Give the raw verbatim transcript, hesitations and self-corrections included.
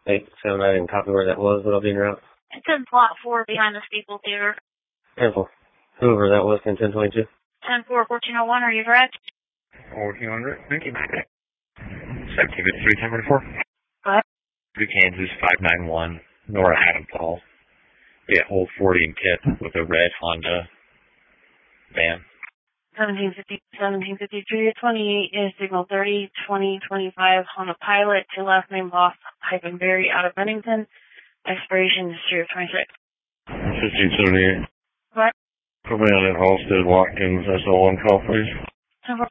Hey, Sam, I didn't copy where that was, but I'll be in route. It's in plot four behind the Steeple Theater. ten four. Whoever that was in ten twenty-two. ten four, fourteen oh one, are you correct? fourteen hundred, thank you. seventeen fifty-three, ten forty-four. What? Three Kansas, five nine one, Nora Adam Paul. Yeah, hold forty in Kip with a red Honda van. seventeen fifty, seventeen fifty-three, twenty-eight is signal thirty, twenty, twenty-five, Honda Pilot, to last name Boss, hyphen Berry, out of Bennington. Expiration is three of twenty-six. fifteen seventy-eight. What? Put me on at Halstead Watkins, S O one call, please. ten four.